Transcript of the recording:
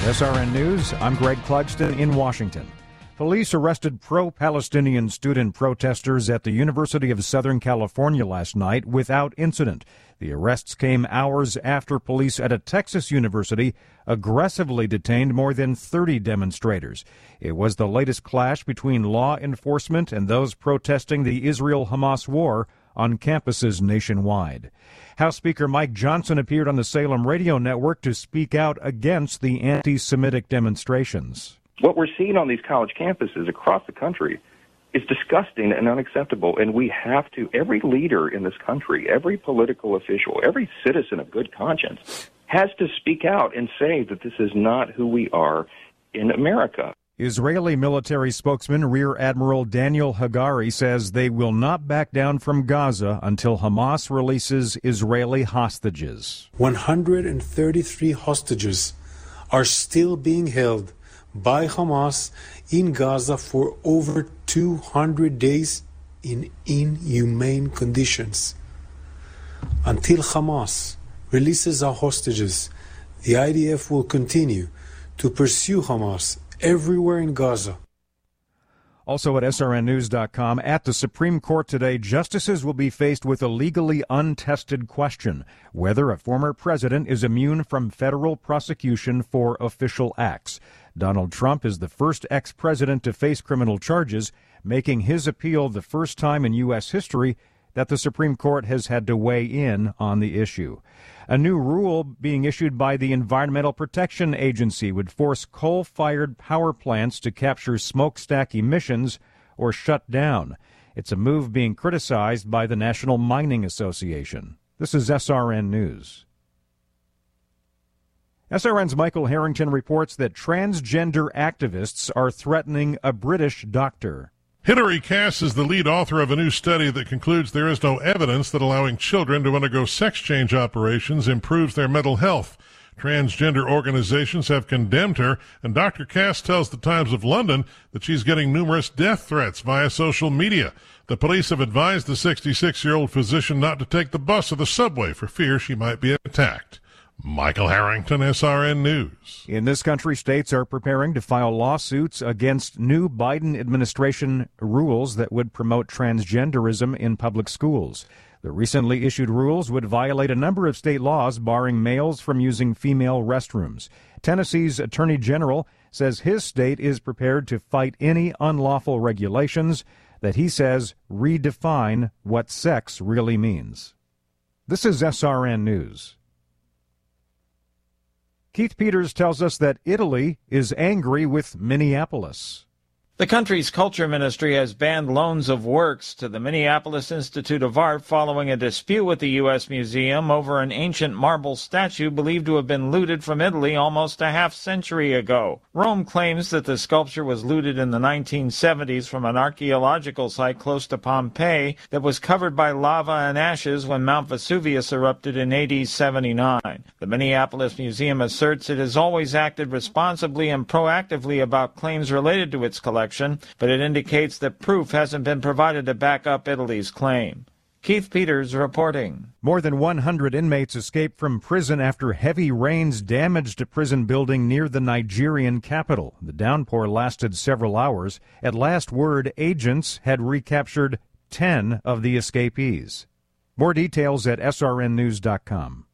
SRN News, I'm Greg Clugston in Washington. Police arrested pro-Palestinian student protesters at the University of Southern California last night without incident. The arrests came hours after police at a Texas university aggressively detained more than 30 demonstrators. It was the latest clash between law enforcement and those protesting the Israel-Hamas war on campuses nationwide. House Speaker Mike Johnson appeared on the Salem Radio Network to speak out against the anti-Semitic demonstrations. What we're seeing on these college campuses across the country is disgusting and unacceptable, and we have to, every leader in this country, every political official, every citizen of good conscience has to speak out and say that this is not who we are in America. Israeli military spokesman Rear Admiral Daniel Hagari says they will not back down from Gaza until Hamas releases Israeli hostages. 133 hostages are still being held by Hamas in Gaza for over 200 days in inhumane conditions. Until Hamas releases our hostages, the IDF will continue to pursue Hamas everywhere in Gaza. Also at srnnews.com, at the Supreme Court today, justices will be faced with a legally untested question: whether a former president is immune from federal prosecution for official acts. Donald Trump is the first ex-president to face criminal charges, making his appeal the first time in U.S. history that the Supreme Court has had to weigh in on the issue. A new rule being issued by the Environmental Protection Agency would force coal-fired power plants to capture smokestack emissions or shut down. It's a move being criticized by the National Mining Association. This is SRN News. SRN's Michael Harrington reports that transgender activists are threatening a British doctor. Hilary Cass is the lead author of a new study that concludes there is no evidence that allowing children to undergo sex change operations improves their mental health. Transgender organizations have condemned her, and Dr. Cass tells the Times of London that she's getting numerous death threats via social media. The police have advised the 66-year-old physician not to take the bus or the subway for fear she might be attacked. Michael Harrington, SRN News. In this country, states are preparing to file lawsuits against new Biden administration rules that would promote transgenderism in public schools. The recently issued rules would violate a number of state laws barring males from using female restrooms. Tennessee's Attorney General says his state is prepared to fight any unlawful regulations that he says redefine what sex really means. This is SRN News. Keith Peters tells us that Italy is angry with Minneapolis. The country's culture ministry has banned loans of works to the Minneapolis Institute of Art following a dispute with the U.S. Museum over an ancient marble statue believed to have been looted from Italy almost a half-century ago. Rome claims that the sculpture was looted in the 1970s from an archaeological site close to Pompeii that was covered by lava and ashes when Mount Vesuvius erupted in AD 79. The Minneapolis Museum asserts it has always acted responsibly and proactively about claims related to its collection, but it indicates that proof hasn't been provided to back up Italy's claim. Keith Peters reporting. More than 100 inmates escaped from prison after heavy rains damaged a prison building near the Nigerian capital. The downpour lasted several hours. At last word, agents had recaptured 10 of the escapees. More details at srnnews.com.